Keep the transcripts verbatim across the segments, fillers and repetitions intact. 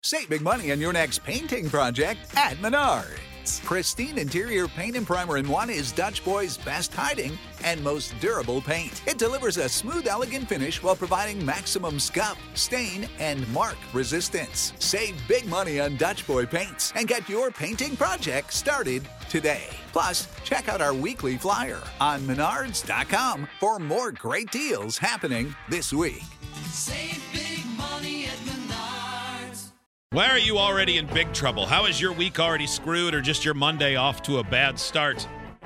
Save big money on your next painting project at Menards. Pristine interior paint and primer in one is Dutch Boy's best hiding and most durable paint. It delivers a smooth, elegant finish while providing maximum scuff, stain, and mark resistance. Save big money on Dutch Boy paints and get your painting project started today. Plus, check out our weekly flyer on menards dot com for more great deals happening this week. Save big money at Menards. Why are you already in big trouble? How is your week already screwed or just your Monday off to a bad start?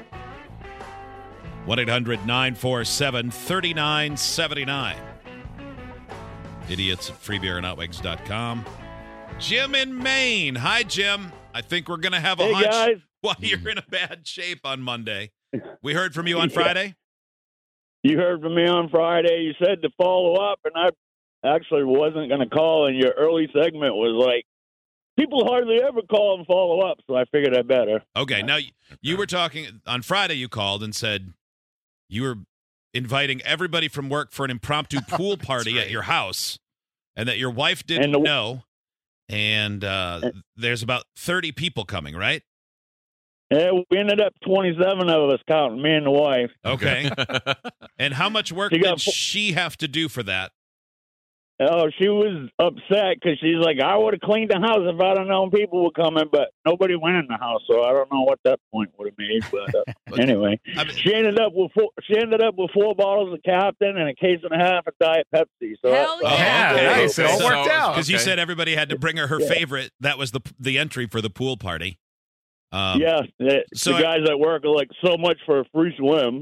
one eight hundred nine four seven three nine seven nine. Idiots at free beer and outwigs dot com. Jim in Maine. Hi, Jim. I think we're going to have a Hey, hunch guys. why you're in a bad shape on Monday. We heard from you on Friday? You heard from me on Friday. You said to follow up, and I actually wasn't going to call, and your early segment was like, people hardly ever call and follow up, so I figured I better. Okay, now you were talking on Friday. You called and said you were inviting everybody from work for an impromptu pool party right. at your house, and that your wife didn't And the- know. And uh, there's about thirty people coming, right? Yeah, we ended up twenty-seven of us counting me and the wife. Okay. And how much work She got did fo- she have to do for that? Oh, she was upset because she's like, I would have cleaned the house if I'd have known people were coming, but nobody went in the house, so I don't know what that point would have made. But uh, anyway, I mean- she ended up with four, she ended up with four bottles of Captain and a case and a half of Diet Pepsi. So Hell that's- yeah. Oh, okay. nice. It all So- worked out. Because you Okay. said everybody had to bring her her Yeah. favorite. That was the the entry for the pool party. Um, yeah, the, so the I- guys at work are like, so much for a free swim.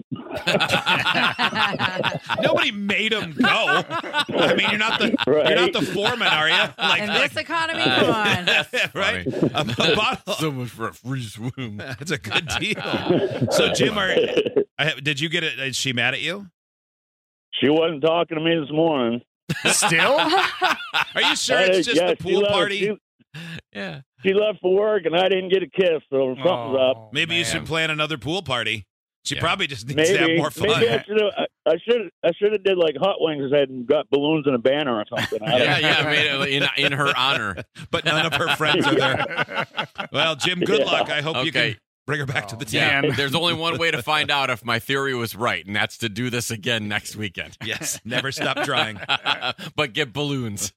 Nobody made him go. I mean, you're not the Right. you're not the foreman, are you? Like, In like this economy, come on. right? A, a bottle. So much for a free swim. That's a good deal. So, Jim, are, I, did you get it? Is she mad at you? She wasn't talking to me this morning. Still? Are you sure Uh, it's just yeah, the she pool left- party? She, Yeah. she left for work, and I didn't get a kiss, so something's up. Oh, Maybe you man. should plan another pool party. She Yeah. probably just needs to have Maybe, more fun. maybe I should have. I should. I should have did like Hot Wings and got balloons and a banner or something. I don't Yeah, know. yeah, made it in, in her honor. But none of her friends are there. Well, Jim, good Yeah. luck. I hope you Okay. can bring her back to Oh, the team. Yeah, there's only one way to find out if my theory was right, and that's to do this again next weekend. Yes, never stop trying. But get balloons.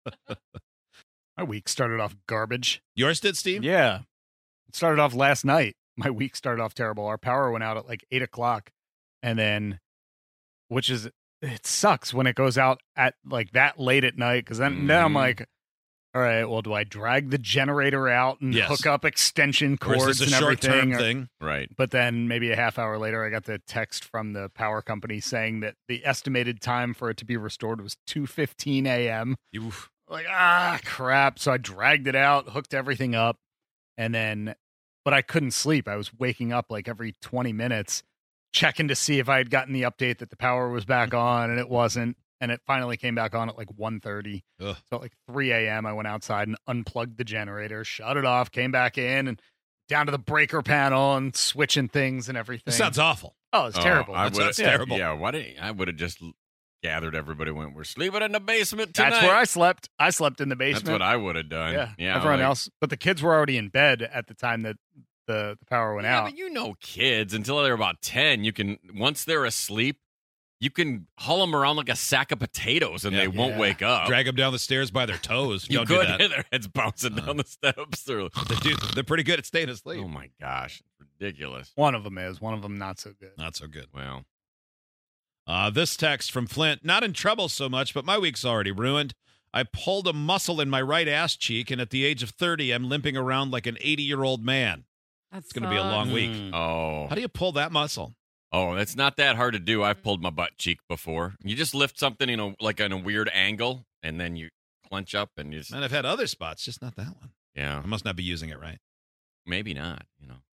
My week started off garbage. Yours did, Steve? Yeah. It started off last night. My week started off terrible. Our power went out at like eight o'clock. And then, which is, it sucks when it goes out at like that late at night. Cause then, then I'm Mhm. like, all right, well, do I drag the generator out and Yes. hook up extension Or is cords this a and short-term everything? Or- thing? Right. But then maybe a half hour later, I got the text from the power company saying that the estimated time for it to be restored was two fifteen a.m. Oof. Like, ah, crap. So I dragged it out, hooked everything up, and then, but I couldn't sleep. I was waking up like every twenty minutes, checking to see if I had gotten the update that the power was back on, and it wasn't. And it finally came back on at like one thirty. Ugh. So at like three a.m., I went outside and unplugged the generator, shut it off, came back in, and down to the breaker panel and switching things and everything. This sounds awful. Oh, it's Oh, terrible. I That's- would've- that's terrible. Yeah, why didn't I would have just gathered everybody went, we're sleeping in the basement tonight. That's where I slept. I slept in the basement. That's what I would have done. Yeah, yeah everyone like- else. But the kids were already in bed at the time that the, the power went Yeah, out. but you know kids, until they're about ten, you can, once they're asleep, you can haul them around like a sack of potatoes and Yeah. they won't Yeah. wake up. Drag them down the stairs by their toes. you Don't could do that. hear their heads bouncing Uh. down the steps. They're, They do, they're pretty good at staying asleep. oh my gosh, ridiculous. One of them is. One of them not so good. Not so good. Well, Uh, this text from Flint, not in trouble so much, but my week's already ruined. I pulled a muscle in my right ass cheek, and at the age of thirty, I'm limping around like an eighty-year-old man. That's It's going to be a long week. oh, How do you pull that muscle? oh, it's not that hard to do. I've pulled my butt cheek before. You just lift something, you know, like in a weird angle, and then you clench up, and you just, And I've had other spots, just not that one. yeah, I must not be using it right. maybe not. You know,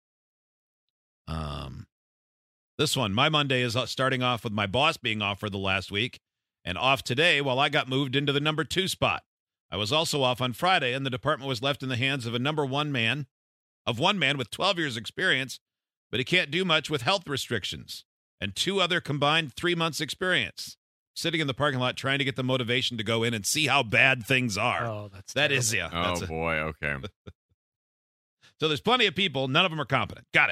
Um, this one, my Monday is starting off with my boss being off for the last week and off today while I got moved into the number two spot. I was also off on Friday, and the department was left in the hands of a number one man, of one man with twelve years experience, but he can't do much with health restrictions, and two other combined three months experience. sitting in the parking lot trying to get the motivation to go in and see how bad things are. Oh, that's that terrible. is, yeah. Oh, that's a- boy. Okay. so there's plenty of people. None of them are competent. Got it.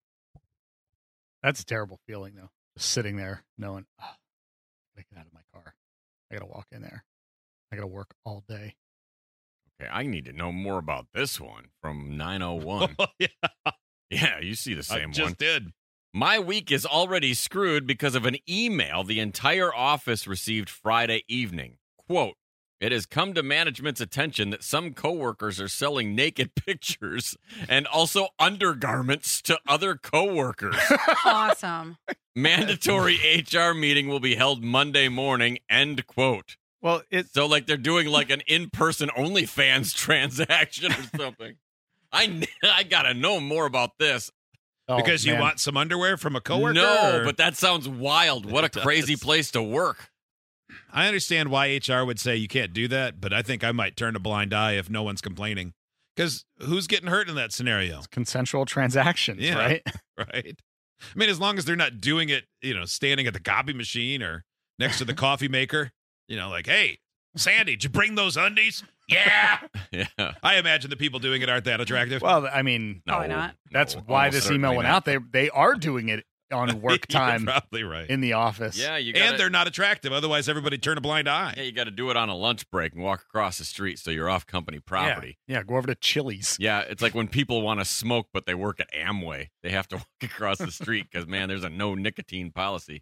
That's a terrible feeling, though. Just sitting there knowing, oh, I gotta get out of my car. I gotta walk in there. I gotta work all day. Okay, I need to know more about this one from nine oh one. yeah, Yeah, you see the I same just one. did. My week is already screwed because of an email the entire office received Friday evening. Quote, it has come to management's attention that some coworkers are selling naked pictures and also undergarments to other coworkers. Awesome. Mandatory H R meeting will be held Monday morning, end quote. Well, it So like they're doing like an in-person OnlyFans transaction or something. I, I got to know more about this. oh, Because you man. want some underwear from a coworker? No, or- but that sounds wild. What a It crazy does. place to work. I understand why H R would say you can't do that, but I think I might turn a blind eye if no one's complaining. Because who's getting hurt in that scenario? consensual transactions, Yeah. right? Right? I mean, as long as they're not doing it, you know, standing at the copy machine or next to the coffee maker, you know, like, hey, Sandy, did you bring those undies? Yeah. Yeah. I imagine the people doing it aren't that attractive. Well, I mean, No, Probably not. that's no, why almost this email certainly went not. out. They they are doing it on work You're time probably right. in the office. Yeah, you gotta, and they're not attractive. Otherwise, everybody turn a blind eye. yeah, you got to do it on a lunch break and walk across the street so you're off company property. Yeah, yeah, go over to Chili's. Yeah, it's like when people want to smoke, but they work at Amway. They have to walk across the street because, man, there's a no nicotine policy.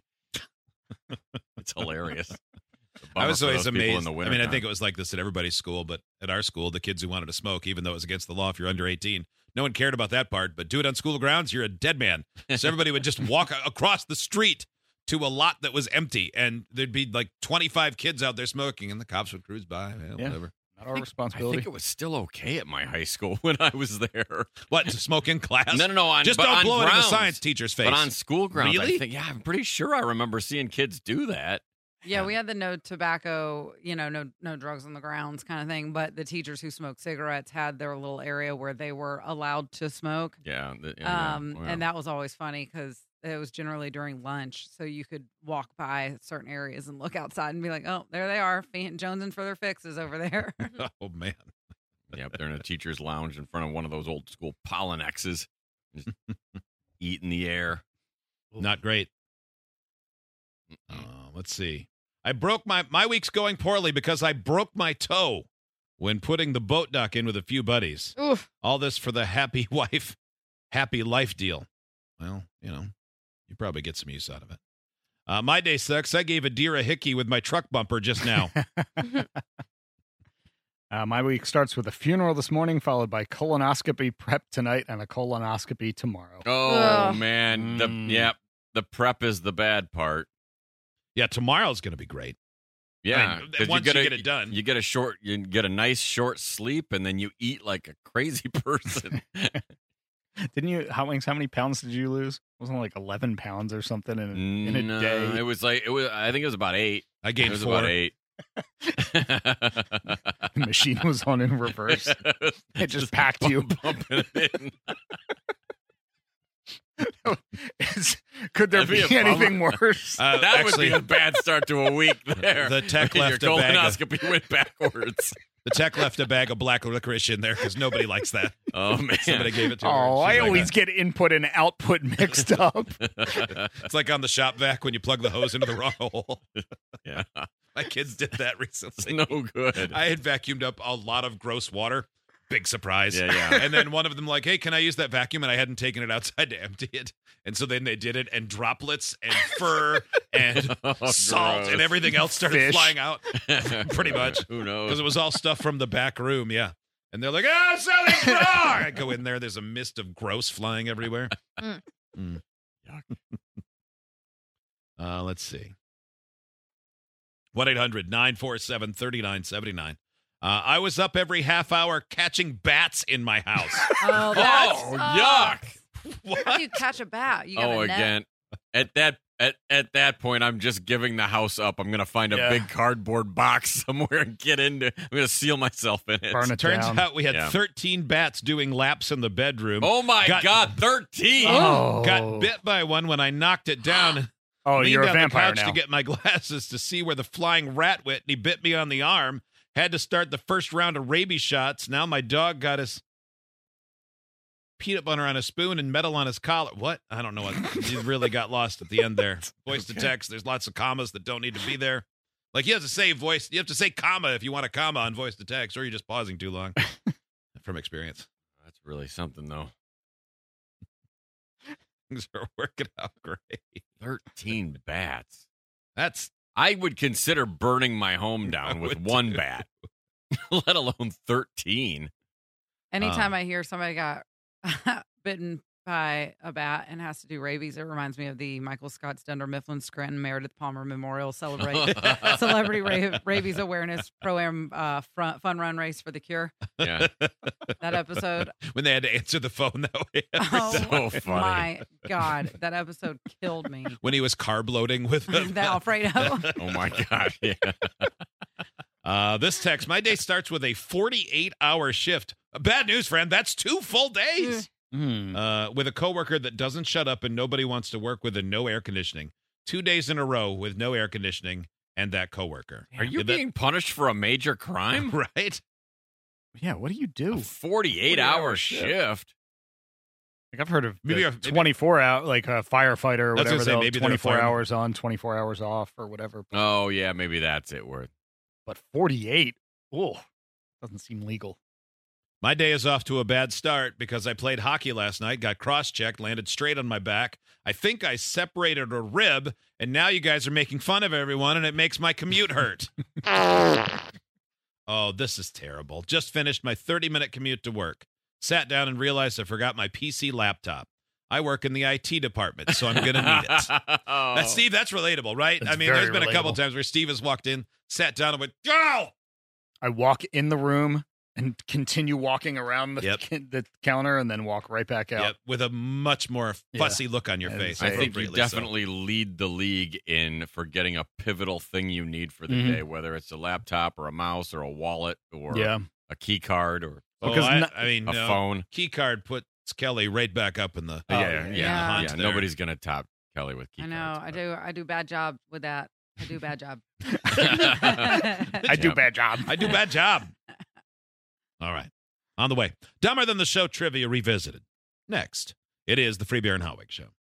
It's hilarious. It's a I bummer was for always those people amazed. In the I winter mean, I time. think it was like this at everybody's school, but at our school, the kids who wanted to smoke, even though it was against the law if you're under eighteen, no one cared about that part. But do it on school grounds, you're a dead man. So everybody would just walk a- across the street to a lot that was empty, and there'd be like twenty-five kids out there smoking, and the cops would cruise by. Yeah, Yeah. Whatever. Not our I responsibility. think it was still okay at my high school when I was there. What, to smoke in class? No, no, no. On, Just but don't on blow it in the grounds. science teacher's face. But on school grounds, Really? I think, yeah, I'm pretty sure I remember seeing kids do that. Yeah, we had the no tobacco, you know, no no drugs on the grounds kind of thing. But the teachers who smoked cigarettes had their little area where they were allowed to smoke. Yeah. the- yeah, Um, yeah. and that was always funny because it was generally during lunch, so you could walk by certain areas and look outside and be like, "Oh, there they are, fan- jonesing for their fixes over there." Oh, man. Yeah, they're in a teacher's lounge in front of one of those old school Polynexes, just eating the air. Not great. Uh, let's see. I broke my my week's going poorly because I broke my toe when putting the boat dock in with a few buddies. Oof. All this for the happy wife, happy life deal. Well, you know, you probably get some use out of it. Uh, my day sucks. I gave a deer a hickey with my truck bumper just now. Uh, my week starts with a funeral this morning, followed by colonoscopy prep tonight and a colonoscopy tomorrow. Oh, Ugh. man. The, Mm. yeah, the prep is the bad part. Yeah, tomorrow's going to be great. Yeah, mean, 'cause once get you a- get it done. you get a short, you get a nice short sleep, and then you eat like a crazy person. Didn't you? How, Wings, how many pounds did you lose? Wasn't it like eleven pounds or something in, a- in a No, day? it was like it was. I think it was about eight. I It gained was four. about eight. The machine was on in reverse. It just packed you. Bumping it in. Is- could there That'd be, be a anything worse? Uh, That actually, would be a bad start to a week there. The tech Your left a bag of- colonoscopy went backwards. the tech left a bag of black licorice in there because nobody likes that. Oh, man. Somebody gave it to her. Oh, She's I like, always get input and output mixed up. It's like on the shop vac when you plug the hose into the wrong hole. Yeah. My kids did that It's recently. no good. I had vacuumed up a lot of gross water. Big surprise. Yeah, yeah. And then one of them like, hey, can I use that vacuum? And I hadn't taken it outside to empty it. And so then they did it, and droplets and fur and Oh, salt gross. and everything else started Fish. flying out pretty much. Who knows? because it was all stuff from the back room. Yeah. And they're like, ah, something's wrong. I go in there. There's a mist of gross flying everywhere. Mm. Mm. Uh, let's see. one eight hundred nine four seven three nine seven nine. Uh, I was up every half hour catching bats in my house. Oh, that's Oh, yuck. How do you catch a bat? You got Oh, a net? again. At that at, at that point, I'm just giving the house up. I'm gonna find a Yeah. big cardboard box somewhere and get into. I'm gonna seal myself in it. Burn it Turns down. out we had Yeah. thirteen bats doing laps in the bedroom. Oh my Got- God, thirteen! Oh. Got bit by one when I knocked it down. Oh, leaned you're a on vampire the couch now. to get my glasses to see where the flying rat went, and he bit me on the arm. Had to start the first round of rabies shots. Now my dog got his peanut butter on a spoon and metal on his collar. What? I don't know what. He really got lost at the end there. Voice to text. There's lots of commas that don't need to be there. Like you have to say voice. You have to say comma if you want a comma on voice to text, or you're just pausing too long. From experience. That's really something, though. Things are working out great. thirteen bats. That's I would consider burning my home down I with would one too. bat, let alone thirteen. Anytime Um, I hear somebody got bitten by a bat and has to do rabies, it reminds me of the Michael Scott Dunder Mifflin Scranton Meredith Palmer Memorial Celebrate Celebrity Ra- Rabies Awareness Pro-Am uh, front, Fun Run Race for the Cure. Yeah. That episode. when they had to answer the phone that way. every Oh time. So funny. my God. That episode killed me. When he was carb loading with The Alfredo. Oh, my God. Yeah. Uh, this text, my day starts with a forty-eight hour shift. Bad news, friend. That's two full days. Hmm. Uh, with a coworker that doesn't shut up and nobody wants to work with and no air conditioning. Two days in a row with no air conditioning and that coworker. Are you Did that- being punished for a major crime? right? Yeah, what do you A do? forty-eight hour shift. Like I've heard of Maybe the a- maybe- twenty-four hour, like a firefighter or I was gonna whatever. say, they'll- maybe they're a twenty-four fireman. hours on, twenty-four hours off, or whatever. Oh, yeah, maybe that's it. Worth. But forty-eight, oh, doesn't seem legal. My day is off to a bad start because I played hockey last night, got cross-checked, landed straight on my back. I think I separated a rib, and now you guys are making fun of everyone, and it makes my commute hurt. Oh, this is terrible. Just finished my thirty-minute commute to work. Sat down and realized I forgot my P C laptop. I work in the I T department, so I'm going to need it. Oh. That's, Steve, that's relatable, right? That's I mean, very there's been a couple relatable. times where Steve has walked in, sat down, and went, go! I walk in the room and continue walking around the, Yep. the counter and then walk right back out. Yep, with a much more fussy look on your And face. say- I think you appropriately so. definitely lead the league in forgetting a pivotal thing you need for the Mhm. day, whether it's a laptop or a mouse or a wallet or Yeah. a key card or Oh, Because I, no- I mean, a no. phone. Key card puts Kelly right back up in the yeah, yeah, yeah. yeah, Yeah. hunt yeah. there. Nobody's gonna top Kelly with key I know. cards. I but- do. I do bad job with that. I do bad job. I do Yep. bad job. I do bad job. All right. On the way. Dumber Than the Show trivia revisited. Next, it is the Free Beer and Hotwig Show.